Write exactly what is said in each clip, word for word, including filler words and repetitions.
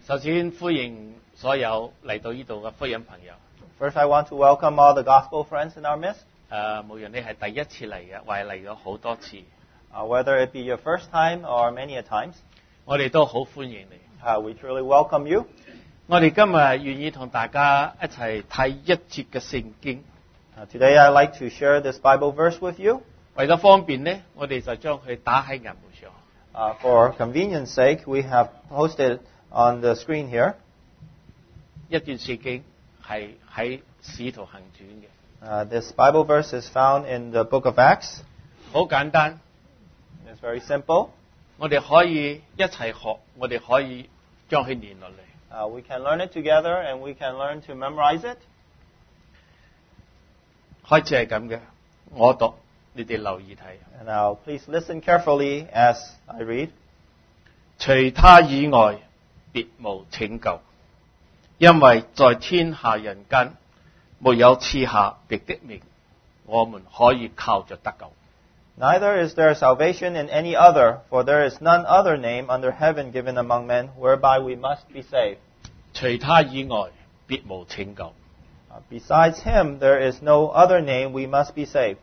首先歡迎所有嚟到呢度嘅福音朋友。 First, I want to welcome all the gospel friends in our midst. 誒，無論你係第一次嚟嘅，或係嚟咗好多次， Uh, whether it be your first time or many a times, 我哋都好歡迎你。 uh, we truly welcome you. 我哋今日願意同大家一齊睇一節嘅聖經。 Uh, today, I'd like to share this Bible verse with you. 為咗方便呢，我哋就將佢打喺銀幕上。 Uh, for convenience sake, we have posted on the screen here. 一段聖經係喺使徒行傳嘅。 Uh, this Bible verse is found in the book of Acts. 好簡單， It's very simple. 我哋可以一齊學，我哋可以將佢念落嚟。 Uh, we can learn it together, and we can learn to memorize it. 開始係咁嘅，我讀，你哋留意睇。 And now, please listen carefully as I read. 除他以外，別無拯救，因為在天下人間，沒有賜下別的名，我們可以靠着得救。 Neither is there salvation in any other, for there is none other name under heaven given among men whereby we must be saved. 除他以外，別無拯救。 Uh, Besides him, there is no other name we must be saved.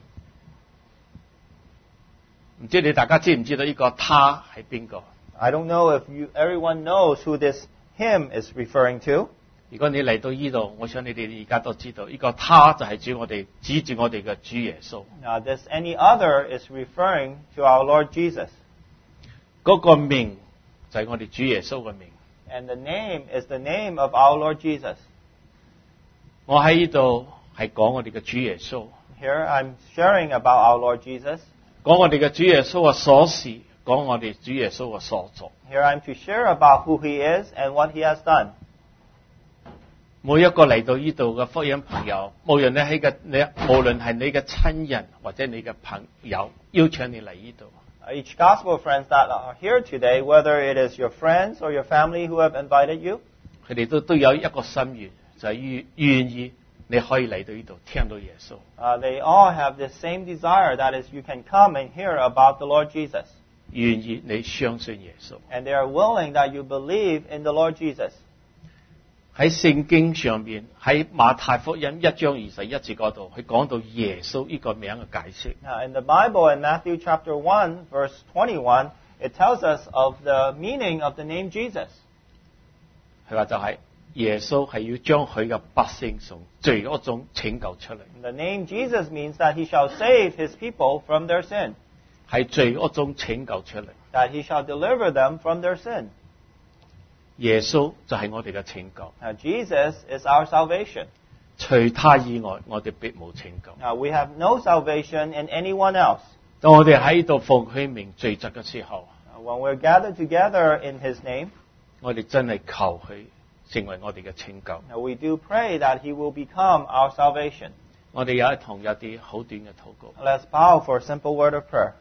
唔知你大家知唔知道呢個他係邊個？ I don't know if you, everyone knows who this him is referring to. 如果你嚟到呢度，我想你哋而家都知道，呢、這個他就係指我哋指住我哋嘅主耶穌。 Now, this any other is referring to our Lord Jesus. 嗰個名就係我哋主耶穌嘅名。 And the name is the name of our Lord Jesus. 我喺呢度係講我哋嘅主耶穌， Here I'm sharing about our Lord Jesus. 講我哋嘅主耶穌嘅所事，講我哋主耶穌嘅所作。 Here I'm to share about who he is and what he has done. 每一個嚟到呢度嘅福音朋友，無論你係嘅你，無論係你嘅親人或者你嘅朋友，邀請你嚟呢度。 Each gospel friends that are here today, whether it is your friends or your family who have invited you, 佢哋都都有一個心願，就係願願意你可以嚟到呢度聽到耶穌。 uh, they all have the same desire, that is, you can come and hear about the Lord Jesus. 願意你相信耶穌。 And they are willing that you believe in the Lord Jesus. 喺聖經上面，喺馬太福音一章二十一節嗰度，佢講到耶穌呢個名嘅解釋。 Now, in the Bible, in Matthew chapter one, verse twenty-one, it tells us of the meaning of the name Jesus. 佢話就係耶穌係要將佢嘅百姓從罪惡中拯救出嚟， The name Jesus means that he shall save his people from their sin, 喺罪惡中拯救出嚟。 that he shall deliver them from their sin. 耶穌就係我哋嘅拯救， Now, Jesus is our salvation. 除他以外，我哋別無拯救。 Now, we have no salvation in anyone else. 當我哋喺度奉佢名罪責嘅時候， Uh, When we're gathered together in his name, 我哋真係求佢成為我哋嘅拯救。 now we do pray that he will become our salvation. 我哋有一同有啲好短嘅禱告。 Let's bow for a simple word of prayer.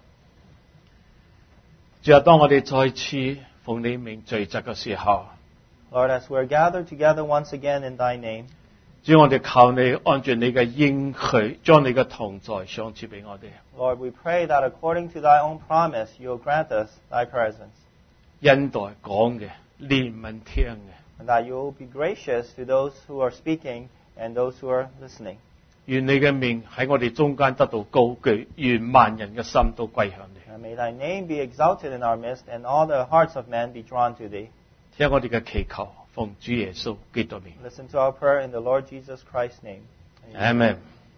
最後，當我哋再次奉你名罪責嘅時候， Lord, as we're gathered together once again in thy name, 主，我哋求你按照你嘅應許，將你嘅同在賞賜俾我哋， Lord, we pray that according to thy own promise, you'll grant us thy presence, 恩待講嘅，憐憫聽嘅。 and that you will be gracious to those who are speaking and those who are listening. 願你嘅名喺我哋中間得到高舉，願萬人嘅心都歸向你。 And may thy name be exalted in our midst, and all the hearts of men be drawn to thee. 聽我哋嘅祈求，奉主耶穌基督名。 Listen to our prayer in the Lord Jesus Christ's name. Amen。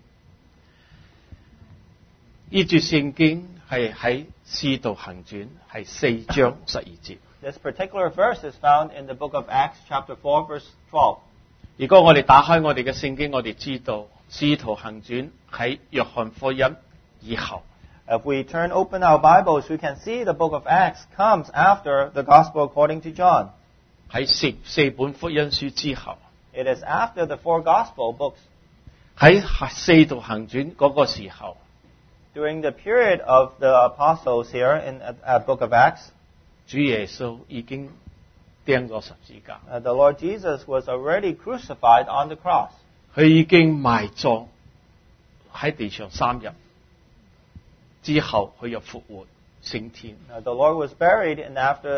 呢節聖經係喺使徒行傳係四章十二節。 This particular verse is found in the book of Acts, chapter four, verse twelve. 如果我哋打開我哋嘅聖經，我哋知道使徒行傳喺約翰福音以後。 If we turn open our Bibles, we can see the book of Acts comes after the Gospel according to John. 喺四四本福音書之後， It is after the four Gospel books. 喺使徒行傳嗰個時候， During the period of the apostles here in at, at book of Acts, 主耶穌已經釘咗十字架， uh, the Lord Jesus was already crucified on the cross. 佢已經埋葬喺地上三日，之後佢又復活升天。 Uh, the Lord was buried, and after on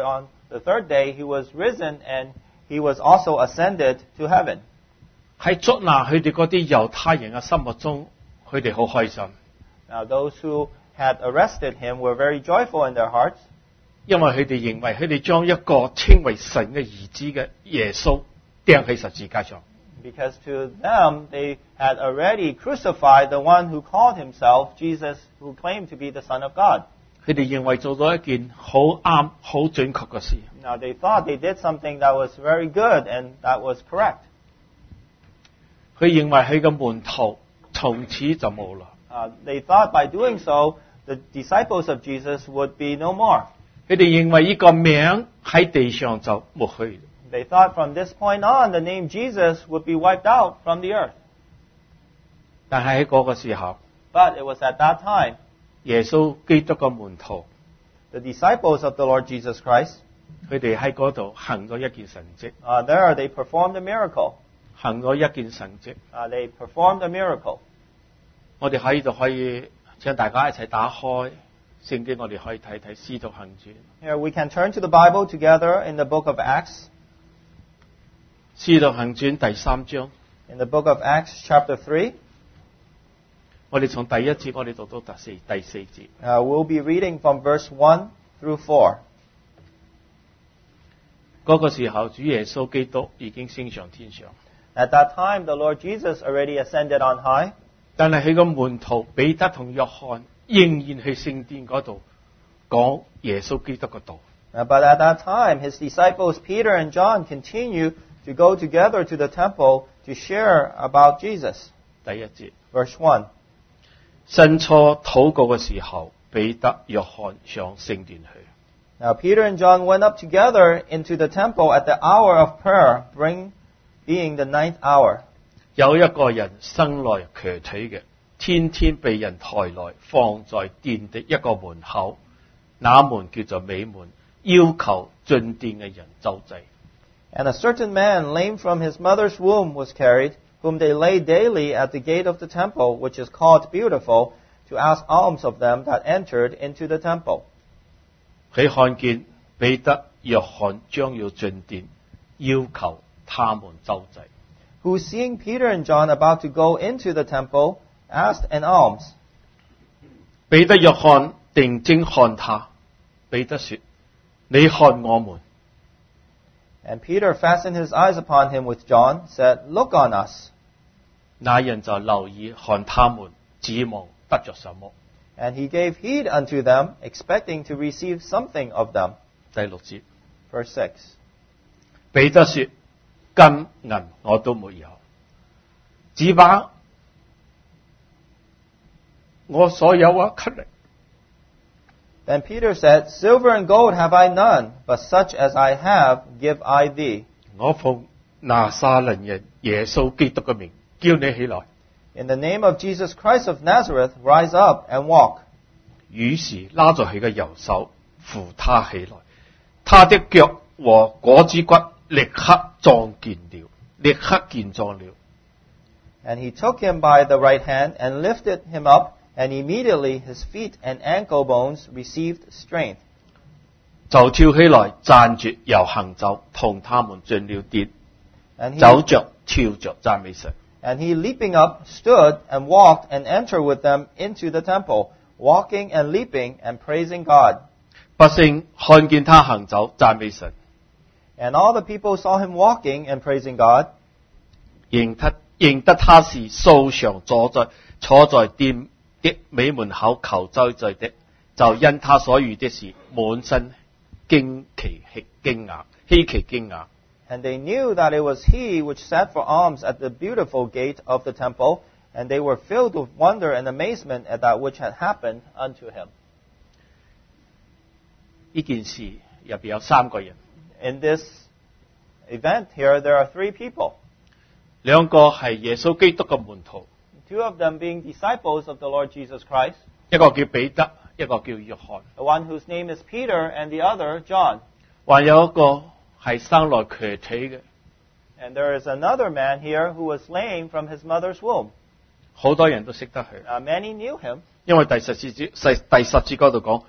the third day, he was risen and he was also ascended to heaven. 喺捉拿佢哋嗰啲猶太人嘅心目中，佢哋好開心， Now, those who had arrested him were very joyful in their hearts 因為佢哋認為佢哋將一個稱為神嘅兒子嘅耶穌釘喺十字架上。 because to them they had already crucified the one who called himself Jesus, who claimed to be the Son of God. 佢哋認為做咗一件好啱、好準確嘅事。 Now, they thought they did something that was very good and that was correct. 佢認為佢嘅門徒從此就冇啦。 Uh, they thought by doing so, the disciples of Jesus would be no more. 佢哋認為呢個名喺地上就抹去。 They thought from this point on, the name Jesus would be wiped out from the earth. 但係喺嗰個時候， But it was at that time, 耶穌基督嘅門徒， the disciples of the Lord Jesus Christ, 佢哋喺嗰度行咗一件神蹟， uh, there they performed a miracle. 行咗一件神蹟。 Uh, they performed a miracle. 我哋喺呢度可以請大家一齊打開聖經，我哋可以睇睇《使徒行傳》。 Here we can turn to the Bible together in the book of Acts. 《使徒行傳》第三章， In the book of Acts, chapter three, 我哋從第一節我哋讀到第四第四節。 uh, we'll be reading from verse one through four. 嗰個時候，主耶穌基督已經升上天上， At that time, the Lord Jesus already ascended on high, 但係佢個門徒彼得同約翰仍然去聖殿嗰度講耶穌基督嘅道。 uh, but at that time, his disciples Peter and John continue to go together to the temple to share about Jesus. 第一節， Verse one. 申初禱告嘅時候，彼得、約翰上聖殿去。 Now Peter and John went up together into the temple at the hour of prayer, bring, being the ninth hour. 有一個人生來瘸腿嘅，天天被人抬來放在殿的一個門口，那門叫做美門，要求進殿嘅人周濟。 And a certain man, lame from his mother's womb, was carried, whom they laid daily at the gate of the temple, which is called Beautiful, to ask alms of them that entered into the temple. 佢看見彼得、約翰將要進殿，要求他們周濟。 Who, seeing Peter and John about to go into the temple, asked an alms. 彼得、約翰定睛看他，彼得說：你看我們。 And Peter fastened his eyes upon him with John, said, Look on us. 那人就留意看他們，指望得着什麼。 And he gave heed unto them, expecting to receive something of them. 第六節， Verse six. 彼得說：金銀我都沒有，只把我所有啊給你。 Then Peter said, Silver and gold have I none, but such as I have give I thee. 我奉拿撒勒人耶穌基督嘅名，叫你起來。 In the name of Jesus Christ of Nazareth, rise up and walk. 於是拉着佢嘅右手，扶他起來，他的腳和果子骨立刻壯健了，立刻健壯了。 And he took him by the right hand and lifted him up, and immediately his feet and ankle bones received strength. 就跳起來，站住又行走，同他們進了殿， And 走 he, 着跳着讚美神。 and he leaping up, stood and walked and entered with them into the temple, walking and leaping and praising God. 百姓看見他行走，讚美神， And all the people saw him walking and praising God, 認得認得他是素常坐在坐在殿的美門口求周濟的，就因他所遇的事，滿身驚奇驚訝，稀奇驚訝。 and they knew that it was he which sat for alms at the beautiful gate of the temple, and they were filled with wonder and amazement at that which had happened unto him. 呢件事入邊有三個人， In this event here, there are three people, 兩個係耶穌基督嘅門徒， two of them being disciples of the Lord Jesus Christ, 一個叫彼得，一個叫約翰， the one whose name is Peter and the other John. 還有一個係生來瘸腿嘅， And there is another man here who was lame from his mother's womb. 好多人都識得佢， Uh, many knew him, 因為第十節節第十節嗰度講，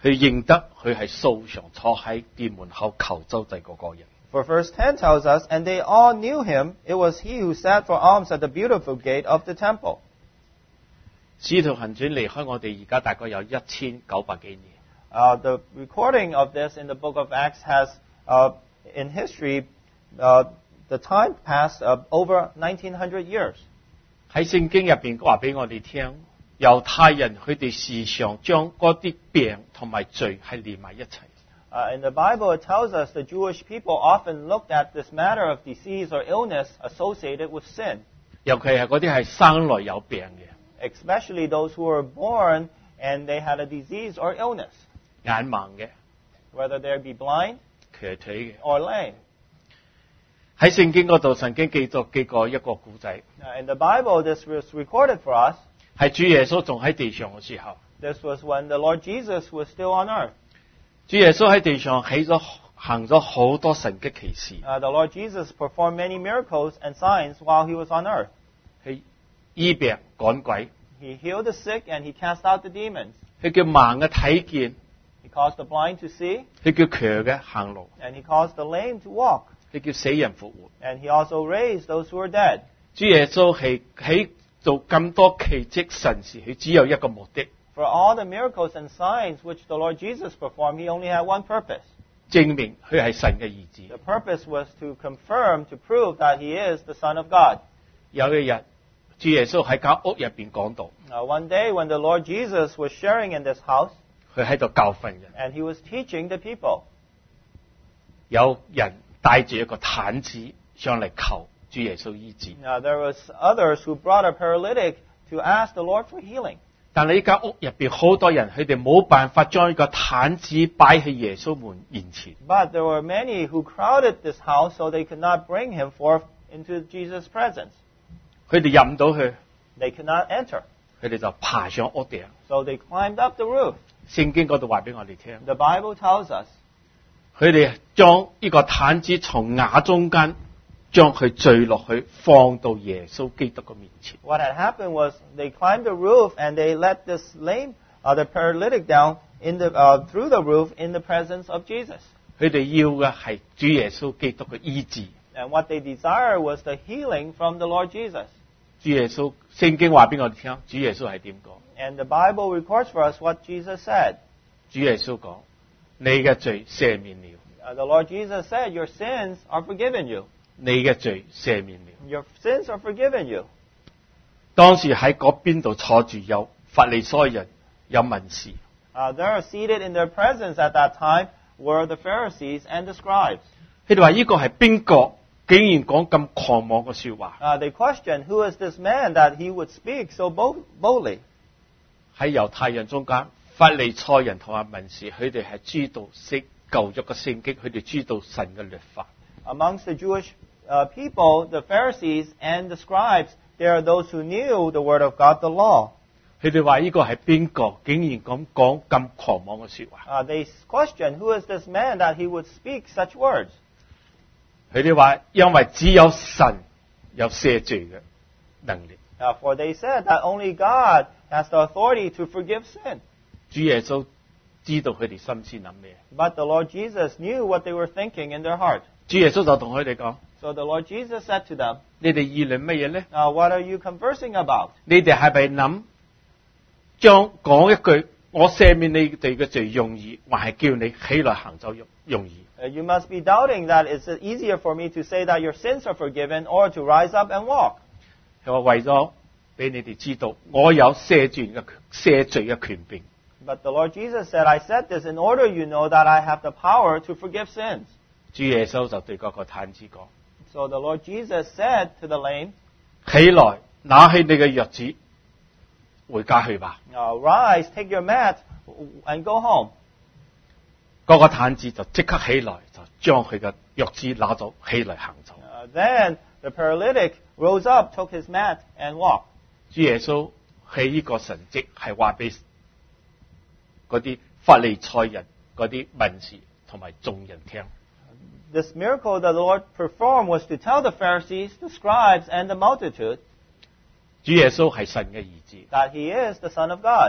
去認得佢係素常坐喺殿門口求周濟嗰個人。 For verse ten tells us, and they all knew him. It was he who sat for alms at the beautiful gate of the temple. 使徒行傳離開我哋而家大概有一千九百幾年。 Uh, the recording of this in the book of Acts has, uh, in history, uh, the time passed uh, over nineteen hundred years. 喺聖經入邊話俾我哋聽，猶太人佢哋時常將嗰啲病同埋罪係連埋一齊。 Uh, in the Bible, it tells us the Jewish people often looked at this matter of disease or illness associated with sin, 尤其係嗰啲係生來有病嘅， especially those who were born and they had a disease or illness, 眼盲嘅、 whether they be blind 瘸腿嘅。 or lame. 喺聖經嗰度曾經記咗記過一個故仔， Uh, in the Bible, this was recorded for us. 係主耶穌仲喺地上嘅時候， This was when the Lord Jesus was still on earth. 主耶穌喺地上起咗行咗好多神蹟奇事， Uh, the Lord Jesus performed many miracles and signs while he was on earth. 去醫病趕鬼， He healed the sick and he cast out the demons. 佢叫盲嘅睇見， He caused the blind to see 佢叫瘸嘅行路， and he caused the lame to walk. 佢叫死人復活。 And he also raised those who were dead. 主耶穌係喺做咁多奇蹟神事，佢只有一個目的， For all the miracles and signs which the Lord Jesus performed, he only had one purpose. 證明佢係神嘅兒子。 The purpose was to confirm, to prove that he is the Son of God. 有一日，主耶穌喺間屋入邊講道， Now, one day when the Lord Jesus was sharing in this house 佢喺度教訓人， and he was teaching the people, 有人帶住一個癱子上嚟求主耶穌醫治。 now there was others who brought a paralytic to ask the Lord for healing. 但係呢間屋入邊好多人，佢哋冇辦法將呢個癱子擺喺耶穌門面前。 But there were many who crowded this house so they could not bring him forth into Jesus' presence. 佢哋入唔到去， They could not enter. 佢哋就爬上屋頂。 So they climbed up the roof. 聖經嗰度話俾我哋聽， The Bible tells us 佢哋將呢個癱子從瓦中間將佢墜落去，放到耶穌基督嘅面前。 what had happened was they climbed the roof and they let this lame, uh, the paralytic down in the, uh, through the roof in the presence of Jesus. 佢哋要嘅係主耶穌基督嘅醫治。 And what they desired was the healing from the Lord Jesus. 主耶穌聖經話俾我哋聽，主耶穌係點講？ And the Bible records for us what Jesus said. 主耶穌講：你嘅罪赦免了， Uh, the Lord Jesus said, your sins are forgiven you. 你嘅罪赦免了。 Your sins are forgiven you. 當時喺嗰邊度坐住有法利賽人，有文士。 Uh, there seated in their presence at that time were the Pharisees and the scribes. 佢哋話：呢個係邊個？竟然講咁狂妄嘅說話。 Uh, they questioned, who is this man that he would speak so bold- boldly? 喺猶太人中間，法利賽人同埋文士，佢哋係知道識舊約嘅聖經，佢哋知道神嘅律法。 Amongst the Jewish uh, people, the Pharisees and the scribes, there are those who knew the Word of God, the law. 佢哋話：呢個係邊個？竟然咁講咁狂妄嘅說話。 Uh, they questioned, who is this man that he would speak such words? 佢哋話：因為只有神有赦罪嘅能力。 Uh, for they said that only God has the authority to forgive sin. 主耶穌知道佢哋心思諗咩， But the Lord Jesus knew what they were thinking in their heart. 主耶穌就同佢哋講： So the Lord Jesus said to them, 你哋議論乜嘢呢？ uh, what are you conversing about? 你哋係咪諗將講一句我赦免你哋嘅罪容易，還係叫你起來行走容容易？ Uh, you must be doubting that it's easier for me to say that your sins are forgiven or to rise up and walk. 佢話為咗俾你哋知道，我有赦罪嘅赦罪嘅權柄。 But the Lord Jesus said, I said this in order you know that I have the power to forgive sins. 主耶穌就對嗰個癱子講： So the Lord Jesus said to the lame, 起來，拿起你嘅褥子，回家去吧。 uh, rise, take your mat, and go home. 嗰、個癱子就即刻起來，就將佢嘅褥子拿咗起來行走。 Uh, then the paralytic rose up, took his mat, and walked. 主耶穌喺呢個神蹟係話俾嗰啲法利賽人、嗰啲文士同埋眾人聽。 This miracle that the Lord performed was to tell the Pharisees, the scribes, and the multitude 主耶穌係神嘅兒子， that he is the Son of God.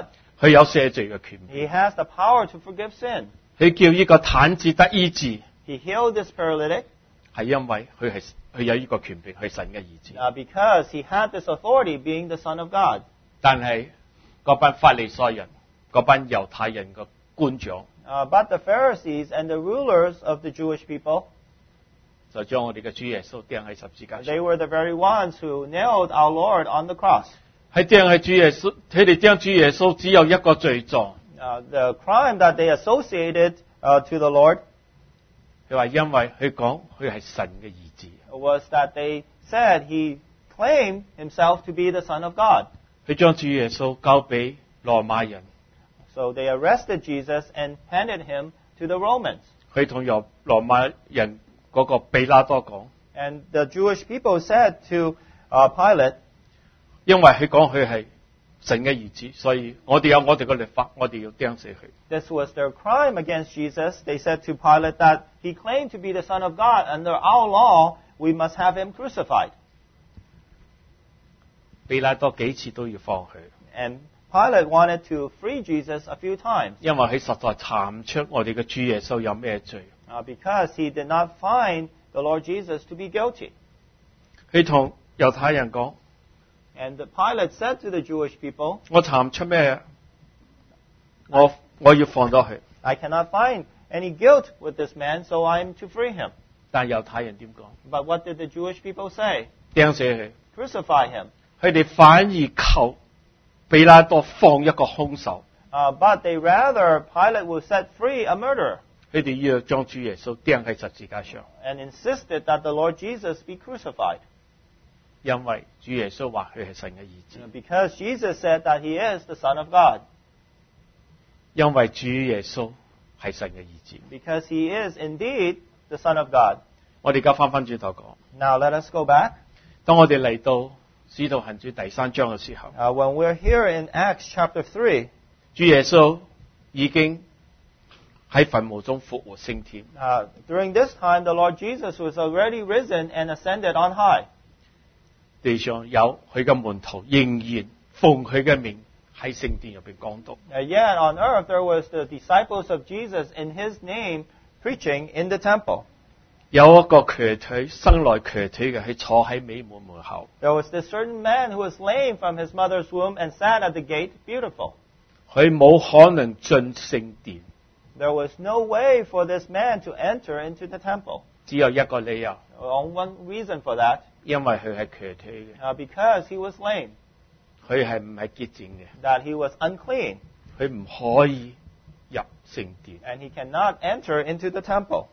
佢有赦罪嘅權柄， He has the power to forgive sin. 佢叫呢個癱子得醫治， He healed this paralytic 係因為佢係佢有呢個權柄，係神嘅兒子。 uh, because he had this authority being the Son of God. 但係嗰班法利賽人、嗰班猶太人嘅官長 Uh, but the Pharisees and the rulers of the Jewish people, 就將我哋嘅主耶穌釘喺十字架 they 上。 were the very ones who nailed our Lord on the cross. 喺釘喺主耶穌，佢哋釘主耶穌只有一個罪狀， Uh, the crime that they associated uh, to the Lord 佢話因為佢講佢係神嘅兒子， was that they said he claimed himself to be the Son of God. 佢將主耶穌交俾羅馬人， So they arrested Jesus and handed him to the Romans. 佢同羅羅馬人嗰個比拉多講， And the Jewish people said to uh, Pilate, 因為佢講佢係神嘅兒子，所以我哋有我哋嘅律法，我哋要釘死佢。 this was their crime against Jesus. They said to Pilate that he claimed to be the Son of God. Under our law, we must have him crucified. 比拉多幾次都要放佢， And Pilate wanted to free Jesus a few times 因為佢實在查唔出我哋嘅主耶穌有咩罪。 uh, because he did not find the Lord Jesus to be guilty. 佢同猶太人講： And the Pilate said to the Jewish people, 我查唔出咩，我我要放咗佢。 I cannot find any guilt with this man, so I am to free him. 但猶太人點講？ But what did the Jewish people say? 釘死佢。 Crucify him. 佢哋反而求比拉多放一個兇手， Uh, but they rather, Pilate will set free a murderer 佢哋要將主耶穌釘喺十字架上， and insisted that the Lord Jesus be crucified. 因為主耶穌話佢係神嘅兒子， Because Jesus said that he is the Son of God. 因為主耶穌係神嘅兒子。 Because he is indeed the Son of God. 我哋而家翻翻轉頭講， Now let us go back. 當我哋嚟到使徒行傳第三章嘅時候， Uh, when we're here in Acts chapter three, 主耶穌已經喺墳墓中復活升天， uh, during this time the Lord Jesus was already risen and ascended on high. 地上有佢嘅門徒仍然奉佢嘅名喺聖殿入邊講道。 Uh, yet on earth there was the disciples of Jesus in his name preaching in the temple. 有一個瘸腿生來瘸腿嘅，佢坐喺美門門口。 There was this certain man who was lame from his mother's womb and sat at the gate beautiful. 佢冇可能進聖殿， There was no way for this man to enter into the temple. 只有一個理由， Only one reason for that, 因為佢係瘸腿嘅， uh, because he was lame, 佢係唔係潔淨嘅， that he was unclean, 佢唔可以入聖殿。 and he cannot enter into the temple.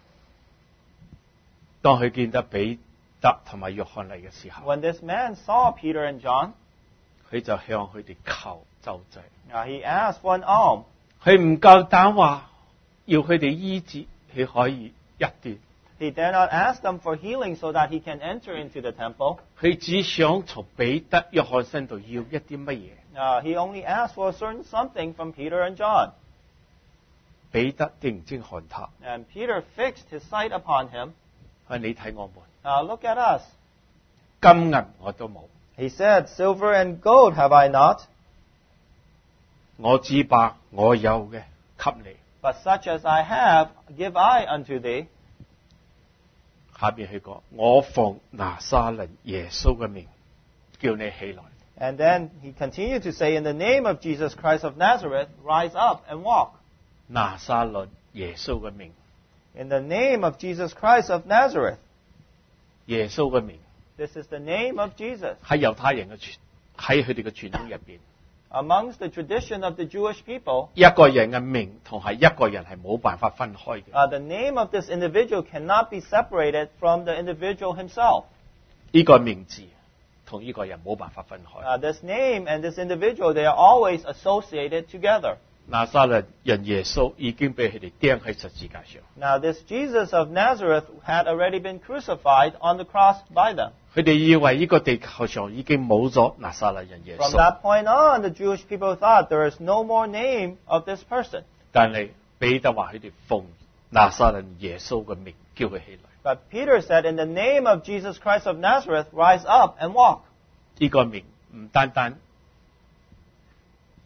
當佢見得彼得同埋約翰嚟嘅時候， When this man saw Peter and John, 佢就向佢哋求救濟。 uh, he asked for an alms. 佢唔夠膽話要佢哋醫治，佢可以一段。 He dare not ask them for healing so that he can enter into the temple. 佢只想從彼得、約翰身度要一啲乜嘢。 Uh, he only asked for a certain something from Peter and John. 彼得定睛看他， And Peter fixed his sight upon him. 話你睇我們， Uh, look at us. 金銀我都冇， He said, Silver and gold have I not, 我只把我有嘅給你。 but such as I have give I unto thee. 下邊佢講：我奉拿撒勒耶穌嘅名，叫你起來。 And then he continued to say, In the name of Jesus Christ of Nazareth, rise up and walk. 拿撒勒耶穌嘅名， In the name of Jesus Christ of Nazareth. 耶穌嘅名 This is the name of Jesus. 喺猶太人嘅傳喺佢哋嘅傳統入邊， Amongst the tradition of the Jewish people, 一個人嘅名同係一個人係冇辦法分開嘅。 uh, the name of this individual cannot be separated from the individual himself. 呢個名字同呢個人冇辦法分開。 Uh, this name and this individual, they are always associated together. 拿撒勒人耶穌已經俾佢哋釘喺十字架上， Now, this Jesus of Nazareth had already been crucified on the cross by them. 佢哋以為呢個地球上已經冇咗拿撒勒人耶 From 穌， that point on, the Jewish people thought there is no more name of this person. 但係彼得話佢哋奉拿撒勒耶穌嘅名叫佢起來。 But Peter said, In the name of Jesus Christ of Nazareth, rise up and walk. 呢個名唔單單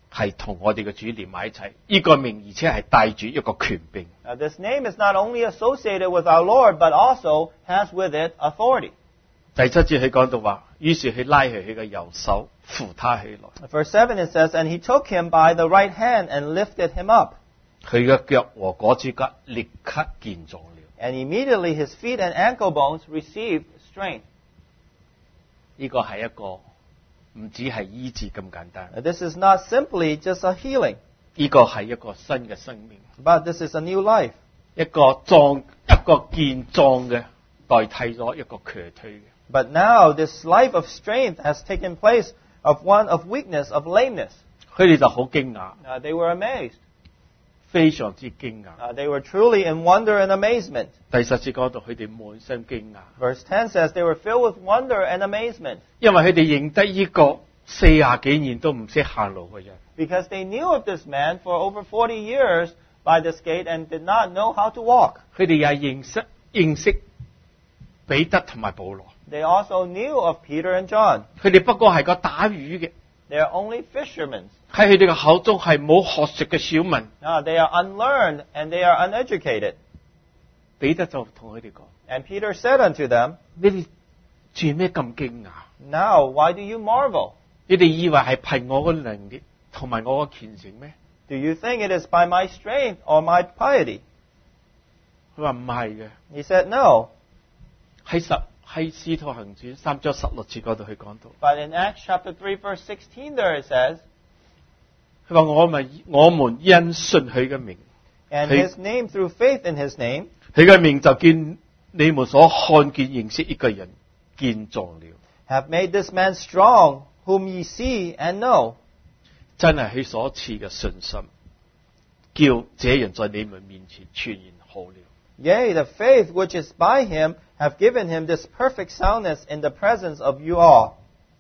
係同我哋嘅主連埋一齊。呢、這個名而且係帶住一個權柄。 Uh, this name is not only associated with our Lord, but also has with it authority. 第七節佢講到話，於是佢拉起佢嘅右手，扶他起來。 Verse seven it says, And he took him by the right hand and lifted him up. 佢嘅腳和嗰支骨立刻健壯了。 And immediately his feet and ankle bones received strength. 呢個係一個唔止係醫治咁簡單。 Now, this is not simply just a healing, 呢個係一個新嘅生命， but this is a new life. 一個壯一個健壯嘅代替咗一個瘸腿嘅。 But now this life of strength has taken place of one of weakness, of lameness. 佢哋就好驚訝， Uh, they were amazed. 非常之驚訝。 Uh, they were truly in wonder and amazement. 第十節講到佢哋滿心驚訝， Verse ten says they were filled with wonder and amazement 因為佢哋認得呢個四廿幾年都唔識行路嘅人。 because they knew of this man for over forty years by this gate and did not know how to walk. 佢哋又認識認識彼得同埋保羅， They also knew of Peter and John. 佢哋不過係個打魚嘅， They are only fishermen. 喺佢哋嘅口中係冇學識嘅小民。 Now, they are unlearned and they are uneducated. 彼得就同佢哋講： And Peter said unto them, 你哋做咩咁驚訝？ Now, why do you marvel? 你哋以為係憑我嘅能力同埋我嘅虔誠咩？ Do you think it is by my strength or my piety? 佢話唔係嘅， He said, No. 喺十喺使徒行傳三章十六節嗰度佢講到， But in Acts chapter three, verse sixteen, there it says, 佢話我咪我們因信佢嘅名， And Hey. his name, through faith in his name, 佢嘅名就見你們所看見認識一個人健壯了。 have made this man strong, whom ye see and know. 真係佢所賜嘅信心，叫這人在你們面前全然好了。 Yea, the faith which is by him have given him this perfect soundness in the presence of you all.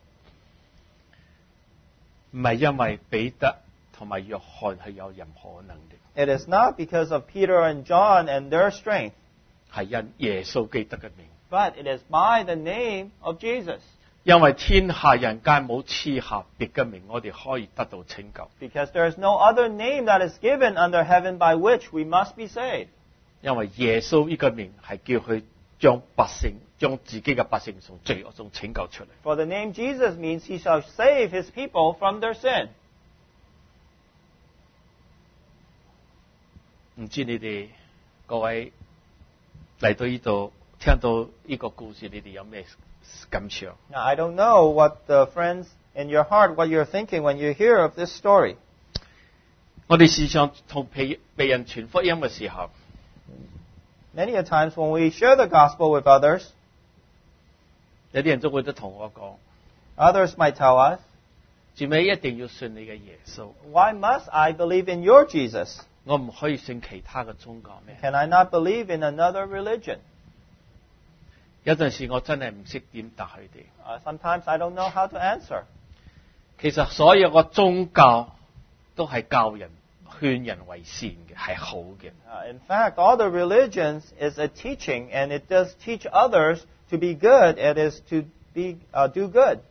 唔係因為彼得同埋約翰係有任何能力， It is not because of Peter and John and their strength, 係因耶穌基督嘅名。 but it is by the name of Jesus. 因為天下人間冇賜下別嘅名，我哋可以得到拯救。 Because there is no other name that is given under heaven by which we must be saved. 因為耶穌呢個名係叫佢將百姓、將自己嘅百姓從罪惡中拯救出嚟。 For the name Jesus means he shall save his people from their sin. 唔知你哋各位嚟到呢度聽到呢個故事，你哋有咩感想？ Now, I don't know what the friends in your heart, what you're thinking when you hear of this story. 我哋時常同被被人傳福音嘅時候， Many a times when we share the gospel with others, 有啲人都會都同我講， others might tell us, 最尾一定要信你嘅耶穌， Why must I believe in your Jesus? 我唔可以信其他嘅宗教咩？ Can I not believe in another religion? 有陣時我真係唔識點答佢哋。 Uh, sometimes I don't know how to answer. 其實所有嘅宗教都係教人勸人為善嘅，係好嘅。 Uh, in fact, all the religions is a teaching, and it does teach others to be good. It is to be uh, do good.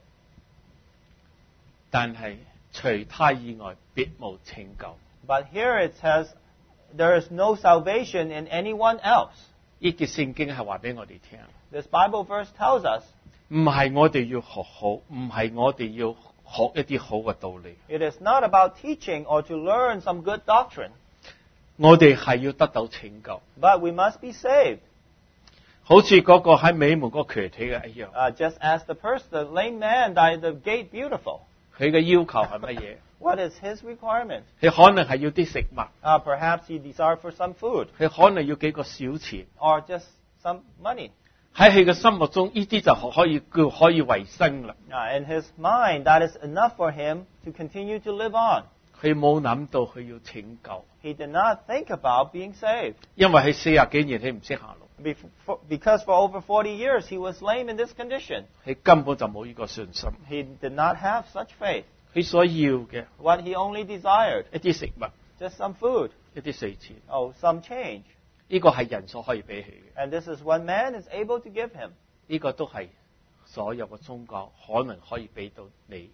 但係除他以外，別無拯救。 But here it says there is no salvation in anyone else. 呢節聖經係話俾我哋聽， This Bible verse tells us 唔係我哋要學好，唔係我哋要學一啲好嘅道理， it is not about teaching or to learn some good doctrine, 我哋係要得到拯救。 but we must be saved. 好似嗰個喺美門嗰個瘸腿嘅一樣， Uh, just as the person, the lame man by the gate beautiful. 佢嘅要求係乜嘢？ What is his requirement? 佢可能係要啲食物， Uh, perhaps he desired for some food 佢可能要幾個小錢。 or just some money. 喺佢嘅心目中，呢啲就可以叫可以維生啦。 Uh, in his mind, that is enough for him to continue to live on. 佢冇諗到佢要拯救， He did not think about being saved. 因為佢四十幾年佢唔識行路， Before, because for over forty years he was lame in this condition. 佢根本就冇呢個信心。 He did not have such faith. 佢所要嘅 What he only desired, 一啲食物、 just some food, 一啲碎錢， oh, some change. 呢個係人所可以俾佢嘅。 And this is what man is able to give him. 呢個都係所有嘅宗教可能可以俾到你嘅。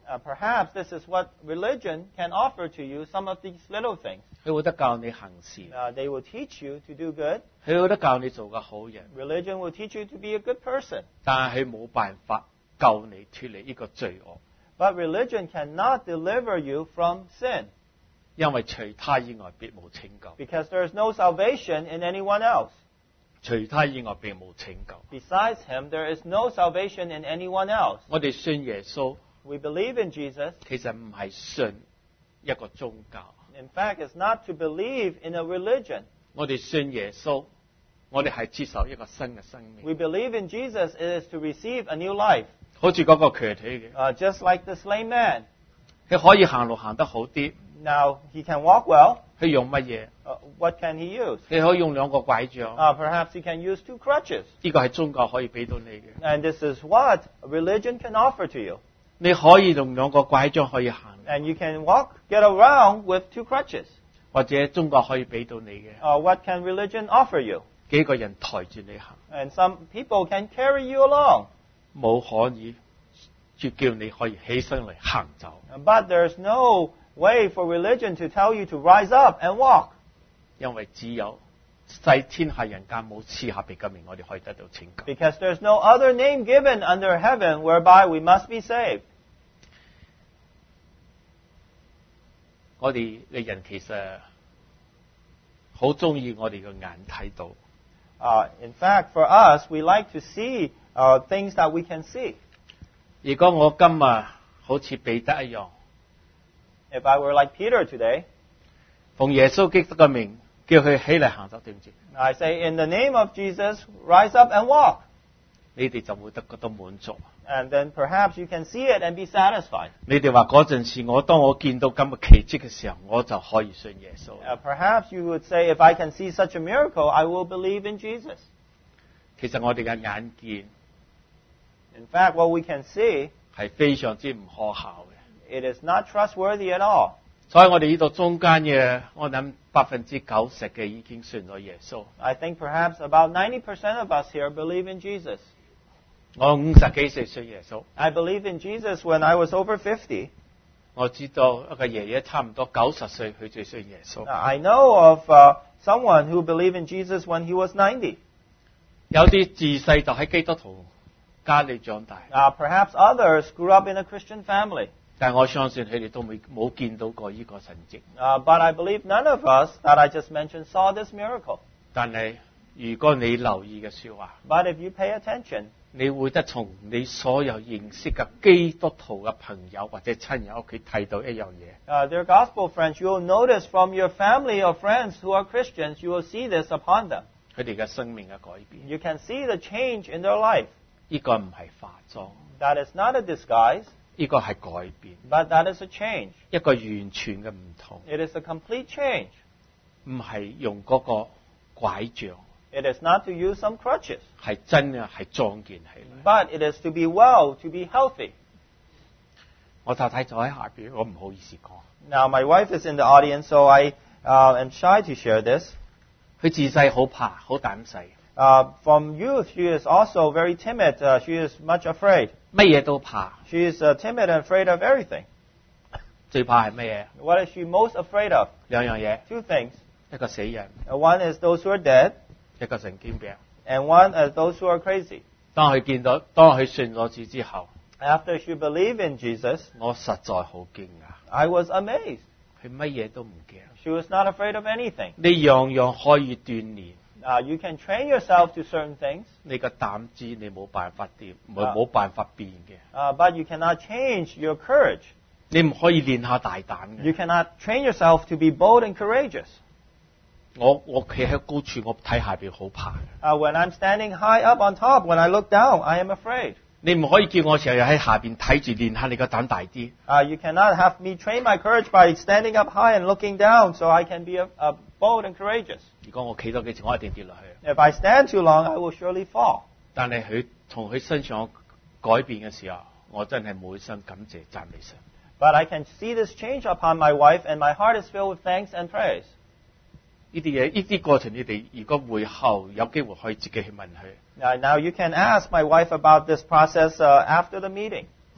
Uh, perhaps this is what religion can offer to you, some of these little things. 佢會得教你行善， Uh, they will teach you to do good. 佢會得教你做個好人， Religion will teach you to be a good person. 但係佢冇辦法救你脱離呢個罪惡， But religion cannot deliver you from sin 因為除他以外別無拯救， because there is no salvation in anyone else. 除他以外並無拯救。 Besides him, there is no salvation in anyone else. 我哋信耶穌， We believe in Jesus. 其實唔係信一個宗教， In fact, it's not to believe in a religion. 我哋信耶穌，我哋係接受一個新嘅生命， We believe in Jesus, it is to receive a new life. 好似嗰個瘸腿嘅， Uh, just like this lame man. 佢可以行路行得好啲， Now, he can walk well. 佢用乜嘢？ Uh, what can he use? 佢可以用兩個拐杖， Uh, perhaps he can use two crutches. 呢個係宗教可以俾到你嘅。 And this is what religion can offer to you. 你可以用兩個拐杖可以行， And you can walk, get around with two crutches. 或者宗教可以俾到你嘅， Uh, what can religion offer you? 幾個人抬住你行， And some people can carry you along. 冇可以就叫你可以起身嚟行走， But there's no way for religion to tell you to rise up and walk. 因為只有世天下人間冇賜下別嘅名，我哋可以得到拯救。 Because there's no other name given under heaven whereby we must be saved. 我哋嘅人其實好中意我哋嘅眼睇到， Uh, in fact, for us, we like to see uh, things that we can see. 如果我今日好似彼得一樣， If I were like Peter today, 奉耶穌基督嘅名叫佢起嚟行走，對唔住， I say, in the name of Jesus, rise up and walk. 你哋就會得覺得滿足。 And then perhaps you can see it and be satisfied. 你哋話嗰陣時，我當我見到咁嘅奇蹟嘅時候，我就可以信耶穌。 Uh, perhaps you would say, if I can see such a miracle, I will believe in Jesus. 其實我哋嘅眼見 In fact, what we can see, 係非常之唔可靠嘅， it is not trustworthy at all. 所以我哋呢度中間嘅，我諗百分之九十嘅已經信咗耶穌。 I think perhaps about ninety percent of us here believe in Jesus. 我五十幾歲信耶穌， I believed in Jesus when I was over fifty. 我知道一個爺爺差唔多九十歲，佢最信耶穌。 Now, I know of uh, someone who believed in Jesus when he was ninety. 有啲自細就喺基督徒家裏長大， Uh, perhaps others grew up in a Christian family. 但我相信佢哋都冇冇見到過呢個神蹟。 Uh, but I believe none of us that I just mentioned saw this miracle. 但係如果你留意嘅說話， But if you pay attention, 你會得從你所有認識嘅基督徒嘅朋友或者親友屋企睇到一樣嘢。 uh, dear gospel friends, you will notice from your family or friends who are Christians, you will see this upon them. 佢哋嘅生命嘅改變， You can see the change in their life. 呢個唔係化妝， That is not a disguise, 呢個係改變， but that is a change. 一個完全嘅唔同， It is a complete change. 唔係用嗰個拐杖， It is not to use some crutches, 係真嘅係壯健起嚟。 but it is to be well, to be healthy. 我太太坐喺下邊，我唔好意思講。 Now, my wife is in the audience, so I uh, am shy to share this. 佢自細好怕，好膽細， Uh, from youth, she is also very timid. Uh, she is much afraid. 乜嘢都怕。 She is uh, timid and afraid of everything. 最怕係乜嘢？ What is she most afraid of? 兩樣嘢， Two things. 一個死人， Uh, one is those who are dead, 一個神經病。 and one is those who are crazy. 當佢見到，當佢信咗主之後， After she believed in Jesus, 我實在好驚訝。 I was amazed. 佢乜嘢都唔驚， She was not afraid of anything. 你樣樣可以鍛鍊。 Uh, you can train yourself to certain things, 你個膽知你冇辦法掂，冇啊冇辦法變嘅。 uh, but you cannot change your courage. 你唔可以練下大膽 You 嘅。 cannot train yourself to be bold and courageous. 我我企喺高處，我睇下邊好怕嘅。 Uh, when I'm standing high up on top, when I look down, I am afraid. 你唔可以叫我成日喺下邊睇住練下你個膽大啲。 Uh, you cannot have me train my courage by standing up high and looking down so I can be a, a bold and courageous. 如果我企多幾次，我一定跌落去。 If I stand too long, I will surely fall. 但係佢從佢身上改變嘅時候，我真係滿心感謝讚美神。 But I can see this change upon my wife, and my heart is filled with thanks and praise. 呢啲嘢，呢啲過程，你哋如果會後有機會可以自己去問佢， Now, now you can ask my wife about this process uh, after the meeting.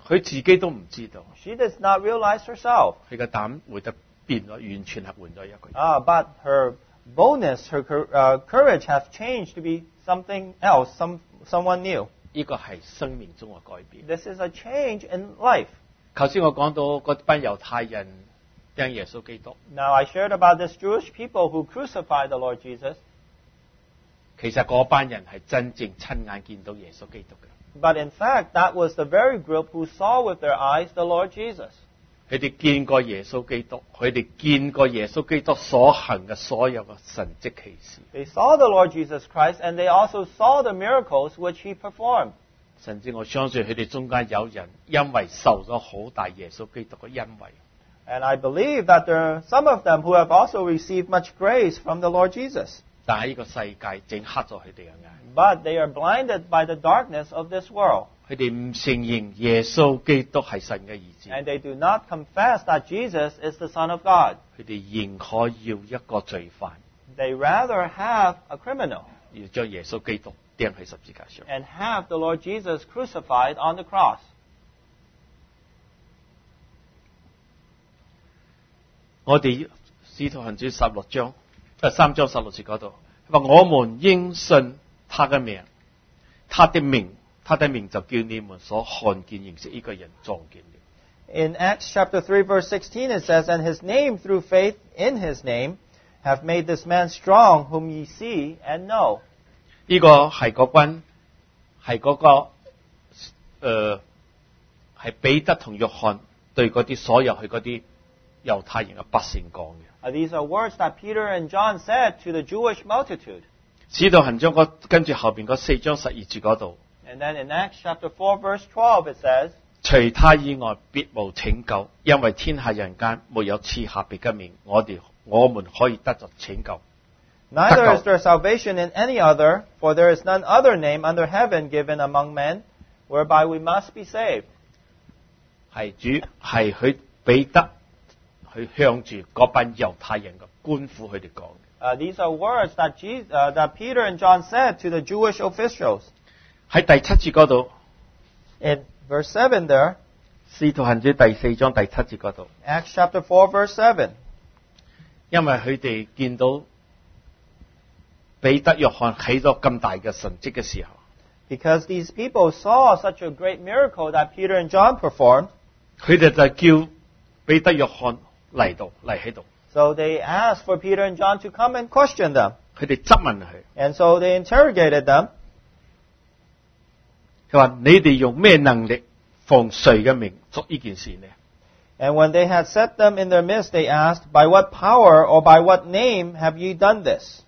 佢自己都唔知道， She does not realize herself. 佢嘅膽會得變咗，完全係換咗一個人。 Ah, but her boldness, her cour- uh, courage have changed to be something else, some, someone new. 呢個係生命中嘅改變。 This is a change in life. 頭先我講到嗰班猶太人釘耶穌基督， Now, I shared about this Jewish people who crucified the Lord Jesus, 其實嗰班人係真正親眼見到耶穌基督嘅。 but in fact, that was the very group who saw with their eyes the Lord Jesus. 佢哋見過耶穌基督，佢哋見過耶穌基督所行嘅所有嘅神蹟奇事， They saw the Lord Jesus Christ, and they also saw the miracles which He performed. 甚至我相信佢哋中間有人因為受咗好大耶穌基督嘅恩惠， And I believe that there are some of them who have also received much grace from the Lord Jesus. 但係呢個世界整黑咗佢哋嘅眼， But they are blinded by the darkness of this world. 佢哋唔承認耶穌基督係神嘅兒子， And they do not confess that Jesus is the Son of God. 佢哋認可要一個罪犯， They rather have a criminal 要將耶穌基督釘喺十字架上。 and have the Lord Jesus crucified on the cross. 我哋使徒行傳十六章，誒三章十六節嗰度，話我們應信他嘅名，他的名，他的名就叫你們所看見認識呢個人撞見了。 In Acts chapter three verse sixteen it says, And his name through faith in his name have made this man strong whom ye see and know. 呢個係嗰班係嗰個誒係彼得同約翰對嗰啲所有去嗰啲猶太人嘅百姓講嘅。 Uh, these are words that Peter and John said to the Jewish multitude. 使徒行傳嗰跟住後邊嗰四章十二節嗰度， And then in Acts chapter four verse twelve it says, 除他以外別無拯救，因為天下人間沒有賜下別嘅名，我哋我們可以得着拯救。 Neither is there salvation in any other, for there is none other name under heaven given among men, whereby we must be saved. 係主係佢彼得去向住嗰班猶太人嘅官府佢哋講嘅。 Uh, these are words that, Jesus, uh, that Peter and John said to the Jewish officials. 喺第七節嗰度， In verse seven there, 使徒行傳第四章第七節嗰度， Acts chapter four verse seven. 因為佢哋見到彼得、約翰起咗咁大嘅神蹟嘅時候， Because these people saw such a great miracle that Peter and John performed, 佢哋就叫彼得、約翰嚟到嚟喺度， so they asked for Peter and John to come and question them. 佢哋質問佢， And so they interrogated them. 佢話：你哋用咩能力奉誰嘅名作呢件事呢？ And when they had set them in their midst, they asked, By what power or by what name have ye done this?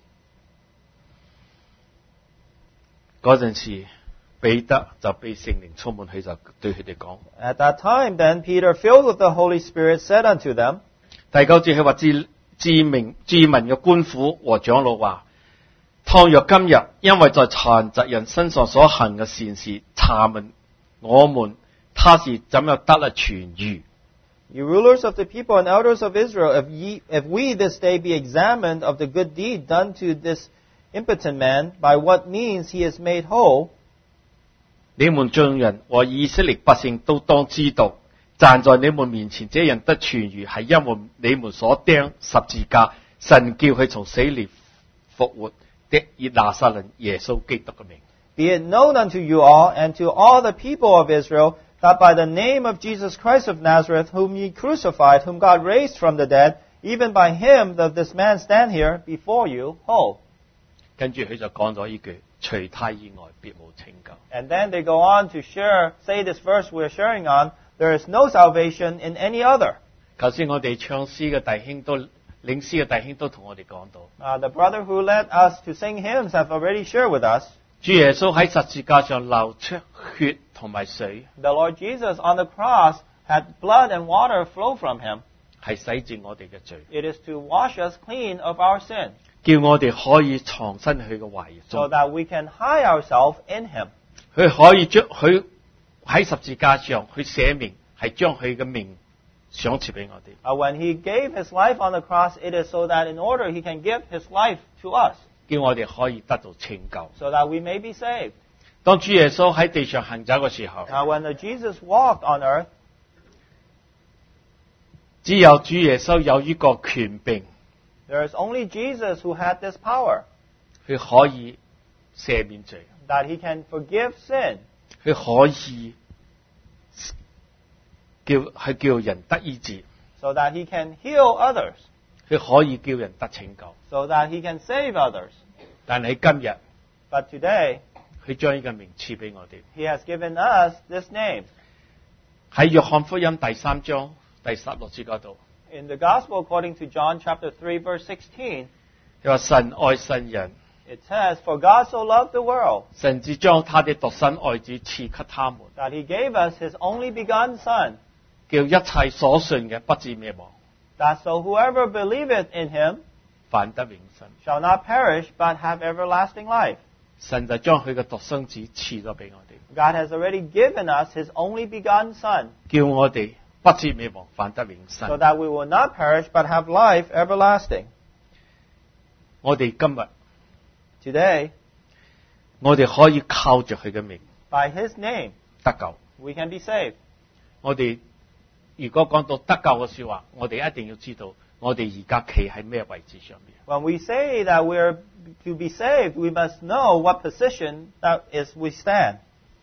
嗰陣時，彼得就被聖靈充滿，佢就對佢哋講。 At that time, then, Peter, filled with the Holy Spirit, said unto them, 第九節佢話：至至明至民嘅官府和長老話：倘若今日因為在殘疾人身上所行嘅善事，查問我們，他是怎樣得了痊癒？ You rulers of the people and elders of Israel, if, ye, if we this day be examined of the good deed done to this impotent man, by what means he is made whole, 你們眾人和以色列百姓都當知道，站在你們面前這人得痊癒，係因為你們所釘十字架，神叫佢從死裏復活的以拿撒勒耶穌基督嘅名。 Be it known unto you all, and to all the people of Israel, that by the name of Jesus Christ of Nazareth, whom ye crucified, whom God raised from the dead, even by him doth this man stand here before you whole. 跟住佢就講咗呢句：除他以外，別無拯救。 And then they go on to share, say this verse we're sharing on, there is no salvation in any other. 頭先我哋唱詩嘅弟兄都領詩嘅弟兄都同我哋講到， Uh, the brother who led us to sing hymns have already shared with us. 主耶穌喺十字架上流出血同埋水， The Lord Jesus on the cross had blood and water flow from him. 係洗淨我哋嘅罪， It is to wash us clean of our sin, 叫我哋可以藏身佢嘅懷 so 中。 that we can hide ourselves in him. 佢可以將佢喺十字架上去寫明，係將佢嘅名賞賜俾我哋。 Uh, when he gave his life on the cross, it is so that in order he can give his life to us, 叫我哋可以得到拯救。 so that we may be saved. 當主耶穌喺地上行走嘅時候， Now, when the Jesus walked on earth, 只有主耶穌有呢個權柄， there is only Jesus who had this power, 佢可以赦免罪， that he can forgive sin, 佢可以叫係叫人得醫治， so that he can heal others, 佢可以叫人得拯救。 so that he can save others. 但係今日 But today, 佢將呢個名賜俾我哋。 he has given us this name. 喺約翰福音第三章第十六節嗰度， In the Gospel according to John chapter three, verse sixteen, 佢話神愛世人， it says, For God so loved the world, 甚至將他的獨生愛子賜給他們， that he gave us his only begotten Son, 叫一切所信嘅不至滅亡， that so whoever believeth in him 反得永生。 shall not perish, but have everlasting life. 神就將佢嘅獨生子賜咗俾我哋， God has already given us his only begotten Son, 叫我哋不至滅亡，反得永 so 生。 that we will not perish, but have life everlasting. 我哋今日， Today, 我哋可以靠着佢嘅名 by his name, 得救。 we can be saved. 我哋如果講到得救嘅說話，我哋一定要知道我哋而家企喺咩位置上面。 When we say that we are to be saved, we must know what position that is we stand.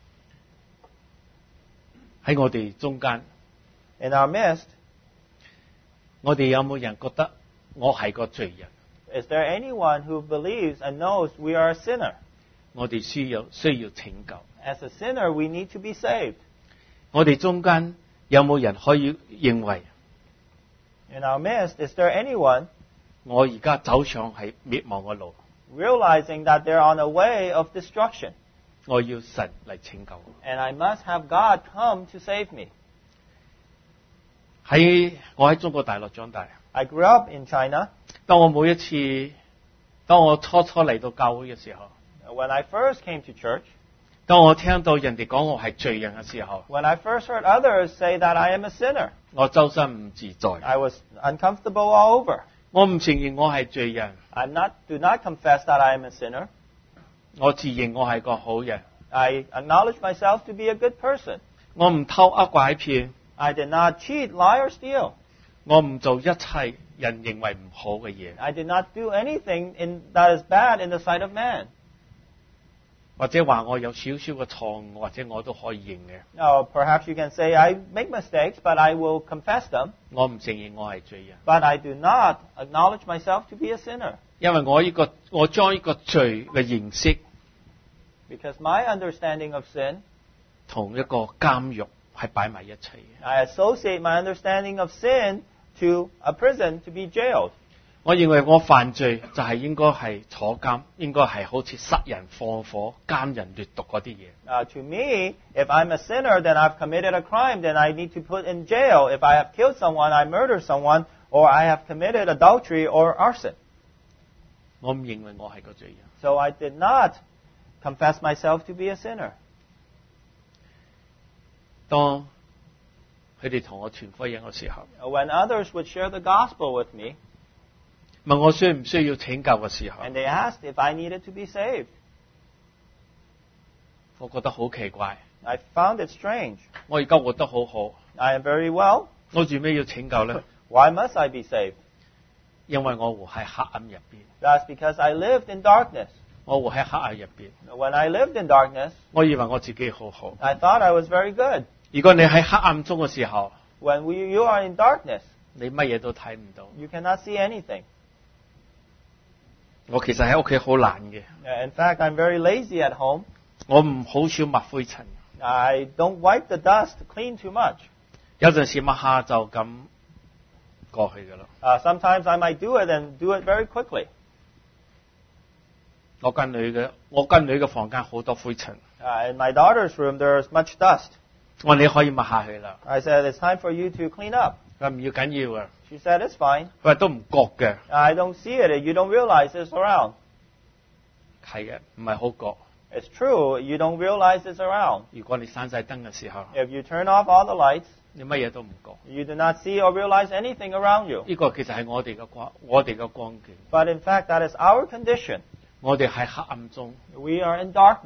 喺我哋中間， In our midst, 我哋有冇人覺得我係個罪人？ is there anyone who believes and knows we are a sinner? 我哋需要需要拯救。 As a sinner, we need to be saved. 我哋中間有冇人可以認為 In our midst, is there anyone 我而家走上係滅亡嘅路？ realizing that they're on a way of destruction, 我要神嚟拯救我。 and I must have God come to save me? 喺我喺中國大陸長大， I grew up in China. 當我每一次，當我初初嚟到教會嘅時候， When I first came to church, 當我聽到人哋講我係罪人嘅時候， when I first heard others say that I am a sinner, 我周身唔自在。 I was uncomfortable all over. 我唔承認我係罪人， I'm not, do not confess that I am a sinner. 我自認我係個好人。 I acknowledge myself to be a good person. 我唔偷呃拐騙， I did not cheat, lie, or steal. 我唔做一切人認為唔好嘅嘢， I did not do anything in, that is bad in the sight of man. 或者話我有少少嘅錯誤，或者我都可以認嘅。 Now, perhaps you can say I make mistakes, but I will confess them. 我唔承認我係罪人， But I do not acknowledge myself to be a sinner. 因為我呢、個我將呢個罪嘅認識 Because my understanding of sin, 同一個監獄係擺埋一齊嘅。 I associate my understanding of sin to a prison, to be jailed. 我認為我犯罪就係應該係坐監，應該係好似殺人放火、奸人掠奪嗰啲嘢。 Uh, to me, if I'm a sinner, then I've committed a crime, then I need to put in jail. If I have killed someone, I murdered someone, or I have committed adultery or arson. 我唔認為我係個罪人。 So I did not confess myself to be a sinner. 當佢哋同我傳福音嘅時候， When others would share the gospel with me, 問我需唔需要拯救嘅時候， and they asked if I needed to be saved, 我覺得好奇怪。 I found it strange. 我而家活得好好， I am very well. 我做咩要拯救呢？ Why must I be saved? 因為我活喺黑暗入邊， That's because I lived in darkness. 我活喺黑暗入邊。 When I lived in darkness, 我以為我自己好好。 I thought I was very good. 如果你喺黑暗中嘅時候， When we, you are in darkness, 你乜嘢都睇唔到。 you cannot see anything. 我其實喺屋企好懶嘅， Uh, In fact, I'm very lazy at home. 我唔好少抹灰塵， I don't wipe the dust clean too much. 有陣時抹下就咁過去噶啦。 Uh, sometimes I might do it and do it very quickly. 我跟女嘅，我跟女嘅房間好多灰塵， Uh, in my daughter's room, there's much dust. 我話你可以抹下去啦。 I said, it's time for you to clean up. 佢話唔要緊要啊， She said, it's fine. 佢話都唔覺嘅， I don't see it. You don't realize it's around. 係嘅，唔係好覺。 It's true. You don't realize it's around. 如果你閂晒燈嘅時候， If you turn off all the lights, 你乜嘢都唔覺。 you do not see or realize anything around you. 呢個其實係我哋嘅光，我哋嘅光景。 But in fact, that is our condition. 我哋喺黑暗中， We are in darkness.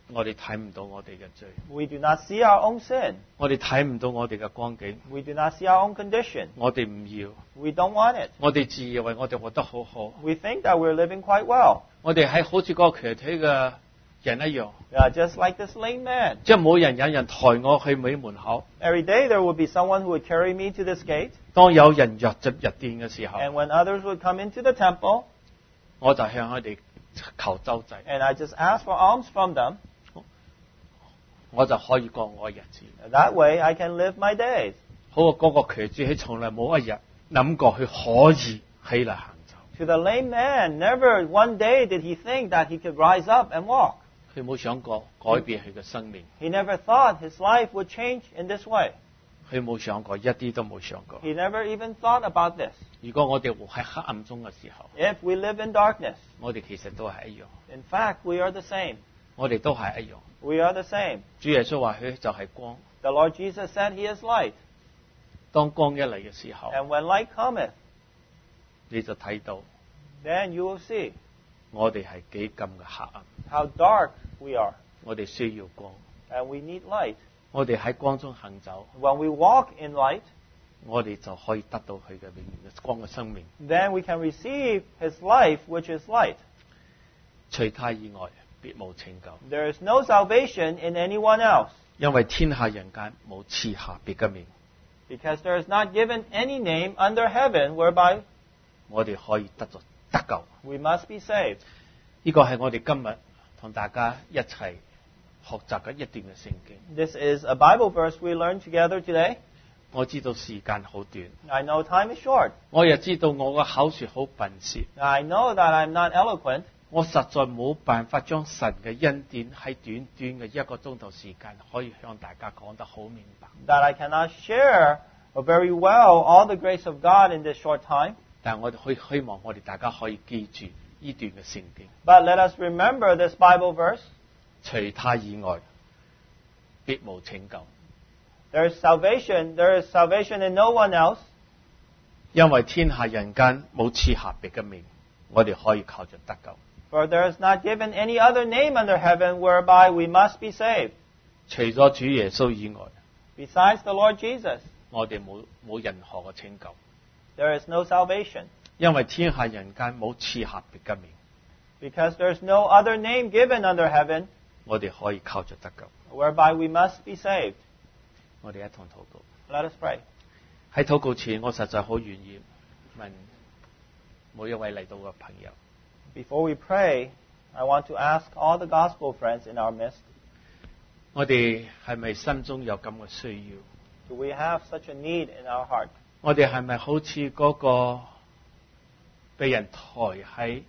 我哋睇唔到我哋嘅罪， We do not see our own sin. 我哋睇唔到我哋嘅光景， We do not see our own condition. 我哋唔要， We don't want it. 我哋自以為我哋活得好好， We think that we're living quite well. 我哋係好似嗰個瘸腿嘅人一樣， Uh, just like this lame man. 即係冇人引人抬我去美門口。 Every day there would be someone who would carry me to this gate. 當有人入入入殿嘅時候， And when others would come into the temple, 我就向佢哋求周濟， and I just ask for alms from them, 我就可以過我嘅日子。 that way I can live my days. 好過嗰個瘸子，佢從來冇一日諗過佢可以起嚟行走， To the lame man, never one day did he think that he could rise up and walk. 佢冇想過改變佢嘅生命， He never thought his life would change in this way. 佢冇想過，一啲都冇想過。 He never even thought about this. 如果我哋活喺黑暗中嘅時候， If we live in darkness, 我哋其實都係一樣， in fact, we are the same. 我哋都係一樣。 We are the same. 主耶穌話佢就係光， The Lord Jesus said he is light. 當光一嚟嘅時候， And when light cometh, 你就睇到 then you will see 我哋係幾咁嘅黑暗， how dark we are. 我哋需要光， And we need light. 我哋喺光中行走， When we walk in light, 我哋就可以得到佢嘅永遠嘅光嘅生命。 then we can receive his life, which is light. 除他以外，別無拯救， There is no salvation in anyone else, 因為天下人間冇賜下別嘅名， because there is not given any name under heaven whereby 我哋可以得咗得救。 we must be saved. 呢個係我哋今日同大家一齊學習嘅一段嘅聖經。 This is a Bible verse we learned together today. 我知道時間好短， I know time is short. 我又知道我嘅口說好笨舌， I know that I'm not eloquent. 我實在冇辦法將神嘅恩典喺短短嘅一個鐘頭時間可以向大家講得好明白。 That I cannot share very well all the grace of God in this short time. 但係我哋可以希望我哋大家可以記住呢段嘅聖經。 But let us remember this Bible verse. 除他以外，別無拯救， There is salvation. There is salvation in no one else. 因為天下人間冇賜下別嘅名，我哋可以靠着得救。 For there is not given any other name under heaven whereby we must be saved. 除咗主耶穌以外， Besides the Lord Jesus, 我哋冇冇任何嘅拯救， there is no salvation. 因為天下人間冇賜下別嘅名， Because there is no other name given under heaven 我哋可以靠着得救。 whereby we must be saved. 我哋一同禱告。 Let us pray. 喺禱告前，我實在好願意問每一位嚟到嘅朋友， Before we pray, I want to ask all the gospel friends in our midst, 我哋係咪心中有咁嘅需要？ do we have such a need in our heart? 我哋係咪好似嗰個被人抬喺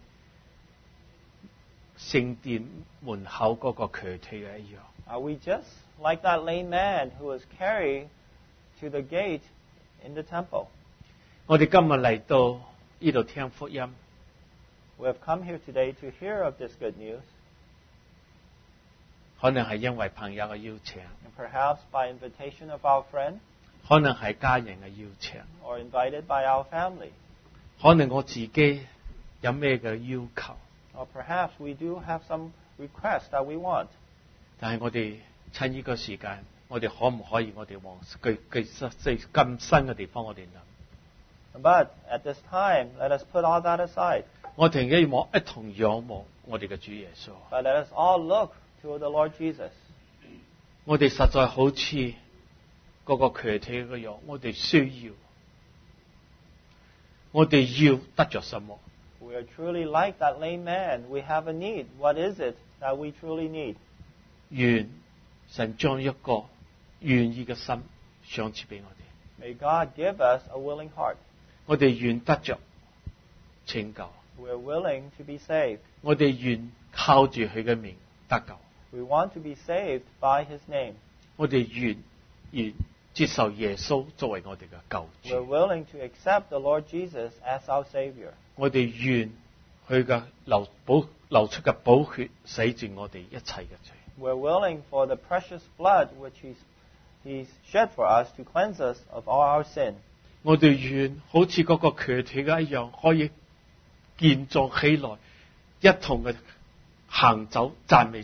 聖殿門口嗰個瘸腿嘅一樣？ Are we just like that lame man who was carried to the gate in the temple? 我哋今日嚟到呢度聽福音， We have come here today to hear of this good news, 可能係因為朋友嘅邀請， and perhaps by invitation of our friend 可能係家人嘅邀請， or invited by our family, 可能我自己有咩嘅要求， or perhaps we do have some requests that we want. 但係我哋趁呢個時間，我哋可唔可以我哋往佢佢最咁深嘅地方我哋諗？ But at this time, let us put all that aside. 我哋希望一同仰望我哋嘅主耶穌。 But let us all look to the Lord Jesus. 我哋實在好似嗰個瘸腿嘅樣，我哋需要，我哋要得着什麼？ We are truly like that lame man. We have a need. What is it that we truly need? 願神將一個願意嘅心賞賜俾我哋。 May God give us a willing heart. 我哋願得着拯救， We are willing to be saved. 我哋願靠住佢嘅名得救， We want to be saved by His name. 我哋願願接受耶穌作為我哋嘅救 We're 主， willing to accept the Lord Jesus as our Savior. 我哋願佢嘅流寶流出嘅寶血洗淨我哋一切嘅罪。 We're willing for the precious blood which He's, he's shed for us to cleanse us of all our sin. 我哋願好似嗰個瘸腿嘅一樣，可以健壯起來，一同嘅行走讚美神。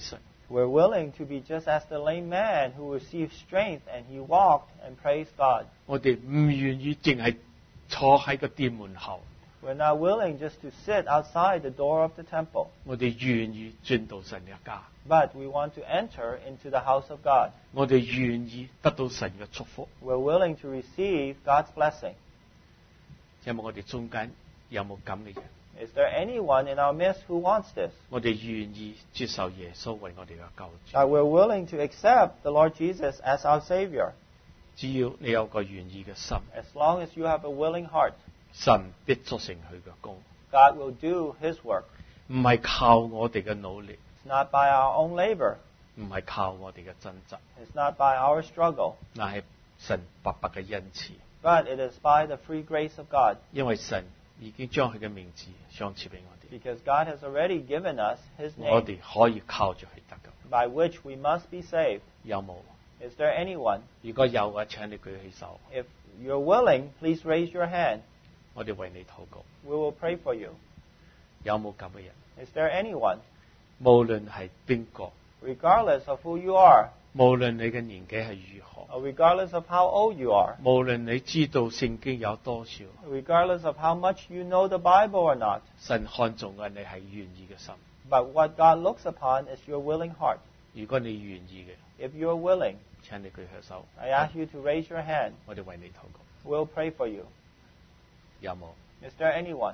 We're willing to be just as the lame man who received strength and he walked and praised God. 我哋唔願意淨係坐喺個店門口， We're not willing just to sit outside the door of the temple, 我哋願意進到神嘅家， but we want to enter into the house of God. 我哋願意得到神嘅祝福。 We're willing to receive God's blessing. 因為我哋中間有冇咁嘅人？ Is there anyone in our midst who wants this? 我哋願意接受耶穌為我哋嘅救主。 That we're willing to accept the Lord Jesus as our Savior. 只要你有個願意嘅心， As long as you have a willing heart, 神必做成佢嘅工， God will do His work. 唔係靠我哋嘅努力， It's not by our own labor. 唔係靠我哋嘅掙扎， It's not by our struggle. 但係神白白嘅恩賜。 But it is by the free grace of God. 因為神已經將佢嘅名字賞賜俾我哋， Because God has already given us His 我 name 哋可以靠住佢得救。 by which we must be saved. 有冇？ Is there anyone? 如果有嘅，請你舉起手， If you're willing, please raise your hand. 我哋為你禱告。 We will pray for you. 有冇咁嘅人？ Is there anyone? 無論係邊個， Regardless of who you are, 無論你嘅年紀係如何， or regardless of how old you are, 無論你知道聖經有多少， regardless of how much you know the Bible or not, 神看重嘅你係願意嘅心。 but what God looks upon is your willing heart. 如果你願意嘅， If you're willing, 請你舉起手， I ask you to raise your hand. 我哋為你禱告。 We'll pray for you. 有冇？ Is there anyone?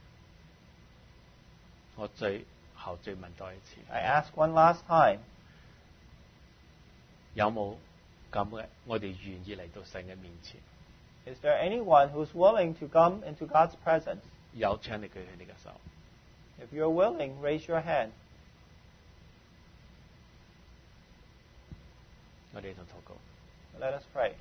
我最後再問多一次， I ask one last time. 有冇咁嘅？我哋願意嚟到神嘅面前。 Is there anyone who's willing to come into God's presence? 有，請你舉起你嘅手。 If you're willing, raise your hand. 我哋同禱告。 Let us pray.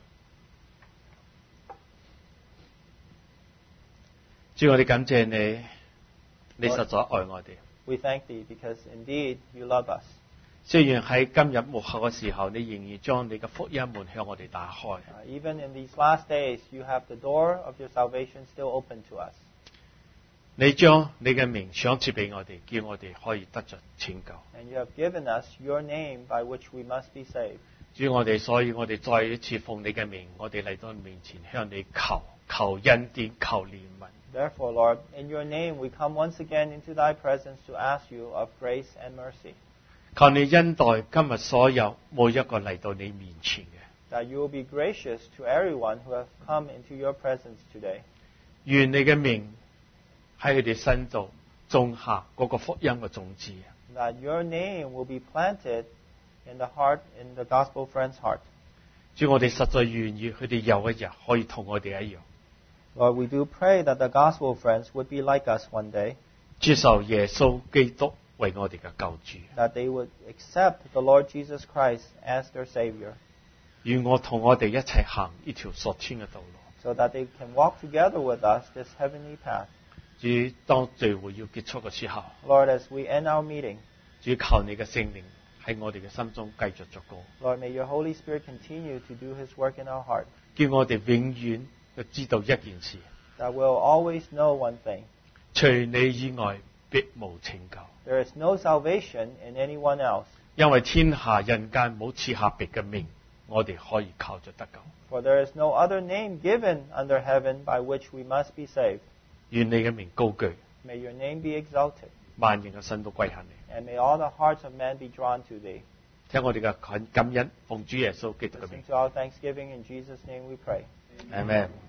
主，我哋感謝你，你實在愛我哋。 We thank Thee because indeed you love us. 雖然喺今日末後嘅時候，你仍然將你嘅福音門向我哋打開。 Uh, even in these last days, you have the door of your salvation still open to us. 你將你嘅名賞賜俾我哋，叫我哋可以得着拯救。 And you have given us your name by which we must be saved. 主，我哋所以我哋再一次奉你嘅名，我哋嚟到你面前向你求，求恩典，求憐憫。 Therefore, Lord, in your name we come once again into thy presence to ask you of grace and mercy, 求你恩待今日所有每一個嚟到你面前嘅。 that you will be gracious to everyone who has come into your presence today. 願你嘅名喺佢哋身度種下嗰個福音嘅種子。 That your name will be planted in the heart, in the gospel friend's heart. 主，我哋實在願意佢哋有一日可以同我哋一樣， Lord, we do pray that the gospel friends would be like us one day, 接受耶穌基督為我哋嘅救主。 that they would accept the Lord Jesus Christ as their Savior, 願我同我哋一齊行呢條屬天嘅道路。 so that they can walk together with us this heavenly path. 主，當聚會要結束嘅時候， Lord, as we end our meeting, 主求你嘅聖靈喺我哋嘅心中繼續作工， Lord, may your Holy Spirit continue to do His work in our heart, 叫我哋永遠就知道一件事： that we'll always know one thing. 除你以外，別無拯救。 There is no salvation in anyone else, 因為天下人間冇賜下別嘅名，我哋可以靠着得救。 for there is no other name given under heaven by which we must be saved. 願你嘅名高舉， May your name be exalted, 萬人嘅身都歸向你。 and may all the hearts of men be drawn to Thee. 聽我哋嘅感感恩，奉主耶穌基督嘅 Listen 名 to our thanksgiving. In Jesus' name we pray. ，Amen。